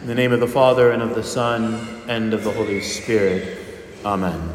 In the name of the Father, and of the Son, and of the Holy Spirit. Amen.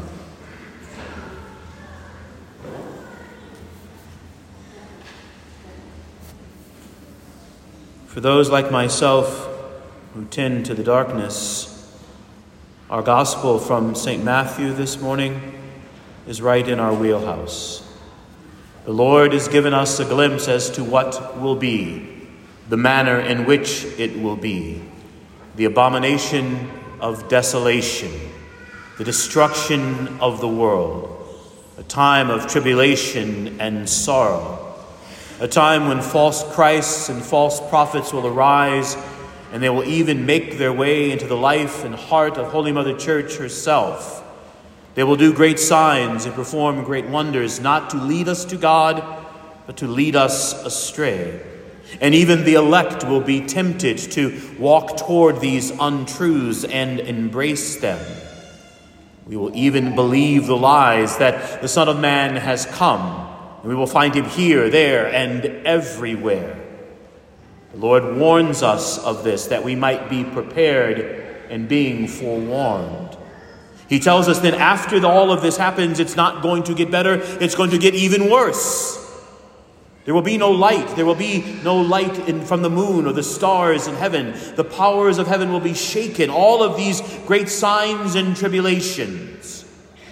For those like myself who tend to the darkness, our gospel from St. Matthew this morning is right in our wheelhouse. The Lord has given us a glimpse as to what will be, the manner in which it will be, the abomination of desolation, the destruction of the world, a time of tribulation and sorrow, a time when false Christs and false prophets will arise, and they will even make their way into the life and heart of Holy Mother Church herself. They will do great signs and perform great wonders, not to lead us to God, but to lead us astray. And even the elect will be tempted to walk toward these untruths and embrace them. We will even believe the lies that the Son of Man has come, and we will find him here, there, and everywhere. The Lord warns us of this, that we might be prepared and being forewarned. He tells us that after all of this happens, it's not going to get better, it's going to get even worse. There will be no light. There will be no light from the moon or the stars in heaven. The powers of heaven will be shaken. All of these great signs and tribulations.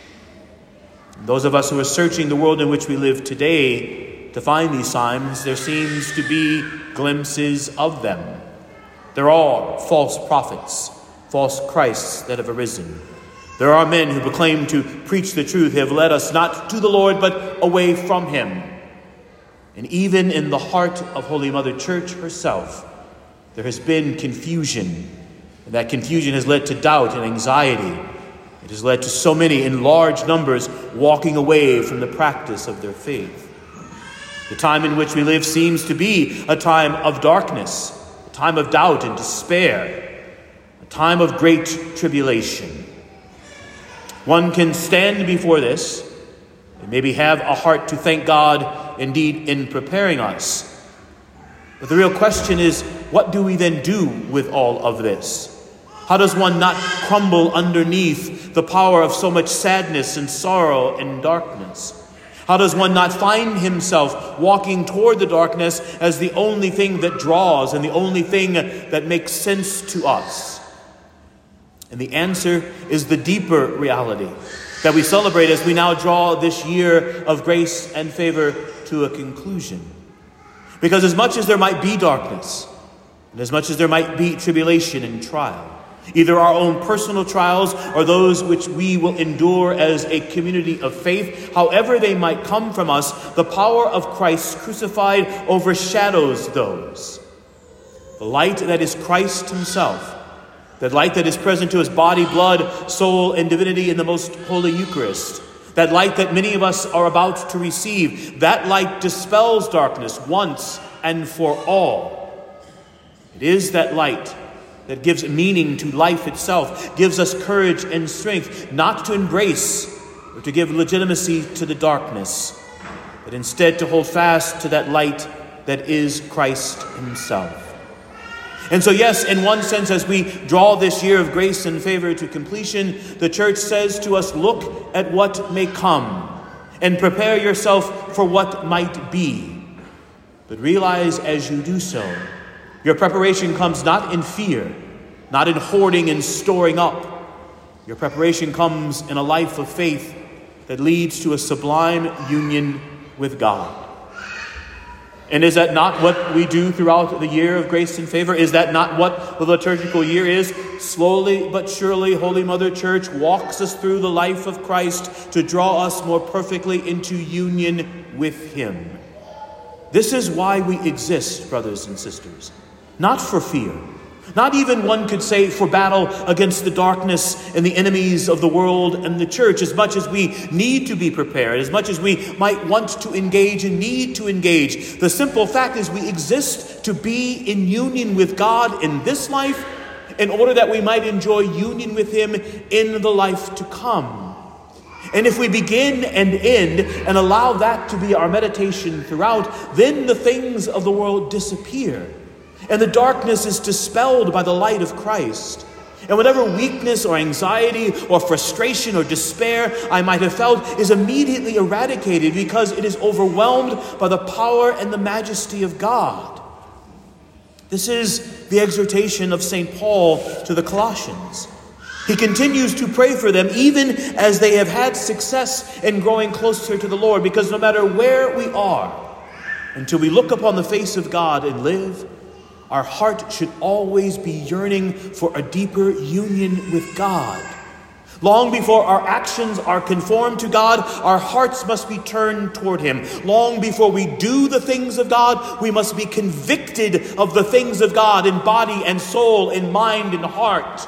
Those of us who are searching the world in which we live today to find these signs, there seems to be glimpses of them. There are false prophets, false Christs that have arisen. There are men who proclaim to preach the truth, have led us not to the Lord, but away from him. And even in the heart of Holy Mother Church herself, there has been confusion. And that confusion has led to doubt and anxiety. It has led to so many in large numbers walking away from the practice of their faith. The time in which we live seems to be a time of darkness, a time of doubt and despair, a time of great tribulation. One can stand before this and maybe have a heart to thank God indeed in preparing us. But the real question is, what do we then do with all of this? How does one not crumble underneath the power of so much sadness and sorrow and darkness? How does one not find himself walking toward the darkness as the only thing that draws and the only thing that makes sense to us? And the answer is the deeper reality that we celebrate as we now draw this year of grace and favor to a conclusion. Because as much as there might be darkness, and as much as there might be tribulation and trial, either our own personal trials or those which we will endure as a community of faith, however they might come from us, the power of Christ crucified overshadows those. The light that is Christ himself, that light that is present to us, body, blood, soul, and divinity in the most holy Eucharist, that light that many of us are about to receive, that light dispels darkness once and for all. It is that light that gives meaning to life itself, gives us courage and strength not to embrace or to give legitimacy to the darkness, but instead to hold fast to that light that is Christ himself. And so, yes, in one sense, as we draw this year of grace and favor to completion, the Church says to us, look at what may come and prepare yourself for what might be. But realize as you do so, your preparation comes not in fear, not in hoarding and storing up. Your preparation comes in a life of faith that leads to a sublime union with God. And is that not what we do throughout the year of grace and favor? Is that not what the liturgical year is? Slowly but surely, Holy Mother Church walks us through the life of Christ to draw us more perfectly into union with him. This is why we exist, brothers and sisters. Not for fear. Not even, one could say, for battle against the darkness and the enemies of the world and the church, as much as we need to be prepared, as much as we might want to engage and need to engage. The simple fact is we exist to be in union with God in this life in order that we might enjoy union with him in the life to come. And if we begin and end and allow that to be our meditation throughout, then the things of the world disappear. And the darkness is dispelled by the light of Christ. And whatever weakness or anxiety or frustration or despair I might have felt is immediately eradicated because it is overwhelmed by the power and the majesty of God. This is the exhortation of St. Paul to the Colossians. He continues to pray for them even as they have had success in growing closer to the Lord, because no matter where we are, until we look upon the face of God and live, our heart should always be yearning for a deeper union with God. Long before our actions are conformed to God, our hearts must be turned toward Him. Long before we do the things of God, we must be convicted of the things of God in body and soul, in mind and heart.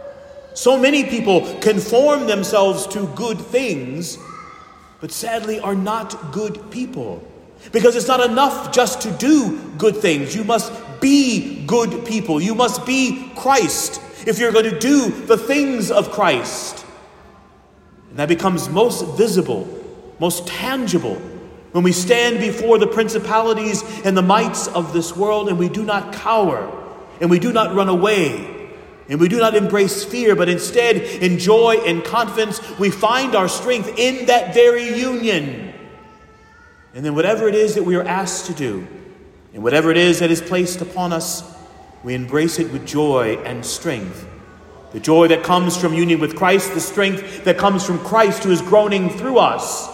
So many people conform themselves to good things, but sadly are not good people. Because it's not enough just to do good things. You must be good people. You must be Christ if you're going to do the things of Christ. And that becomes most visible, most tangible, when we stand before the principalities and the mights of this world and we do not cower and we do not run away and we do not embrace fear, but instead in joy and confidence we find our strength in that very union. And then whatever it is that we are asked to do, and whatever it is that is placed upon us, we embrace it with joy and strength. The joy that comes from union with Christ, the strength that comes from Christ who is groaning through us.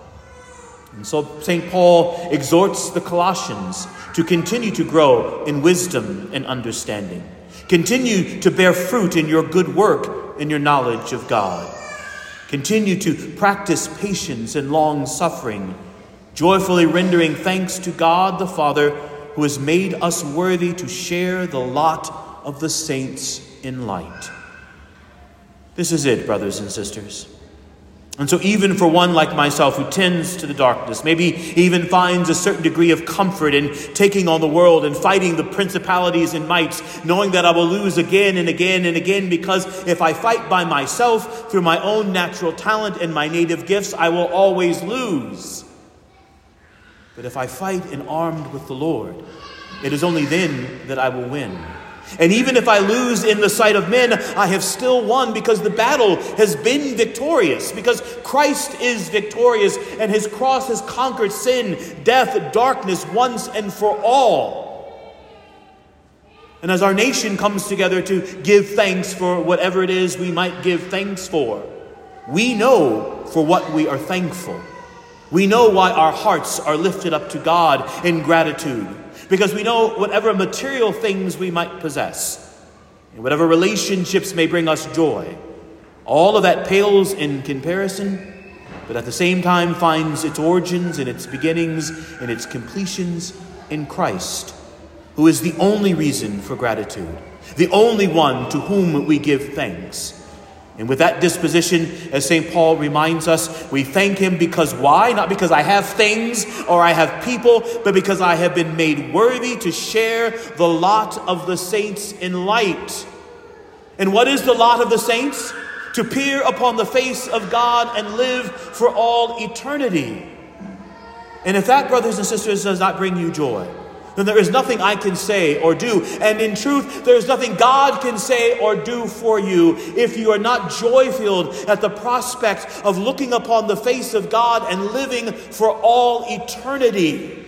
And so St. Paul exhorts the Colossians to continue to grow in wisdom and understanding. Continue to bear fruit in your good work and your knowledge of God. Continue to practice patience and long suffering, joyfully rendering thanks to God the Father, who has made us worthy to share the lot of the saints in light. This is it, brothers and sisters. And so even for one like myself who tends to the darkness, maybe even finds a certain degree of comfort in taking on the world and fighting the principalities and mights, knowing that I will lose again and again and again, because if I fight by myself through my own natural talent and my native gifts, I will always lose. But if I fight and armed with the Lord, it is only then that I will win. And even if I lose in the sight of men, I have still won, because the battle has been victorious, because Christ is victorious and his cross has conquered sin, death, darkness once and for all. And as our nation comes together to give thanks for whatever it is we might give thanks for, we know for what we are thankful. We know why our hearts are lifted up to God in gratitude, because we know whatever material things we might possess and whatever relationships may bring us joy, all of that pales in comparison, but at the same time finds its origins and its beginnings and its completions in Christ, who is the only reason for gratitude, the only one to whom we give thanks. And with that disposition, as St. Paul reminds us, we thank him because why? Not because I have things or I have people, but because I have been made worthy to share the lot of the saints in light. And what is the lot of the saints? To peer upon the face of God and live for all eternity. And if that, brothers and sisters, does not bring you joy, then there is nothing I can say or do. And in truth, there is nothing God can say or do for you if you are not joy-filled at the prospect of looking upon the face of God and living for all eternity.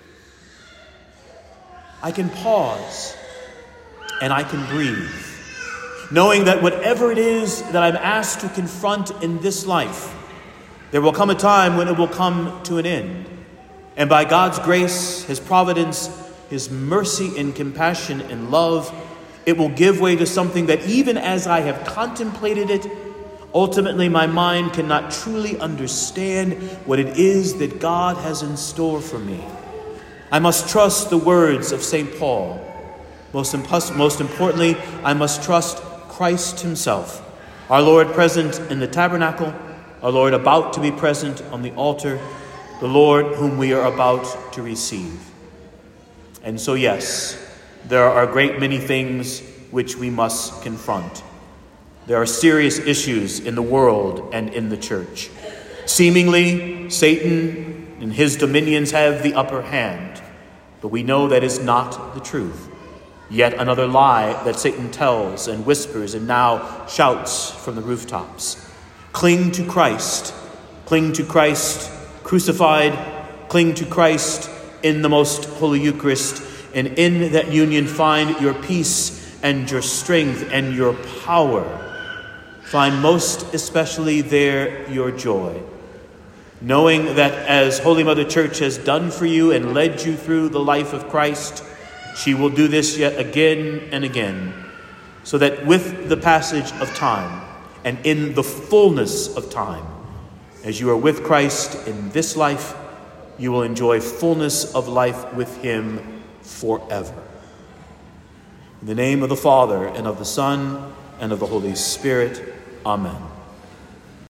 I can pause and I can breathe, knowing that whatever it is that I'm asked to confront in this life, there will come a time when it will come to an end. And by God's grace, his providence, his mercy and compassion and love, it will give way to something that even as I have contemplated it, ultimately my mind cannot truly understand what it is that God has in store for me. I must trust the words of St. Paul. Most importantly, I must trust Christ himself, our Lord present in the tabernacle, our Lord about to be present on the altar, the Lord whom we are about to receive. And so, yes, there are a great many things which we must confront. There are serious issues in the world and in the church. Seemingly, Satan and his dominions have the upper hand, but we know that is not the truth. Yet another lie that Satan tells and whispers and now shouts from the rooftops. Cling to Christ. Cling to Christ crucified. Cling to Christ in the most holy Eucharist. And in that union find your peace and your strength and your power. Find most especially there your joy. Knowing that as Holy Mother Church has done for you and led you through the life of Christ, she will do this yet again and again, so that with the passage of time and in the fullness of time, as you are with Christ in this life, you will enjoy fullness of life with him forever. In the name of the Father, and of the Son, and of the Holy Spirit, amen.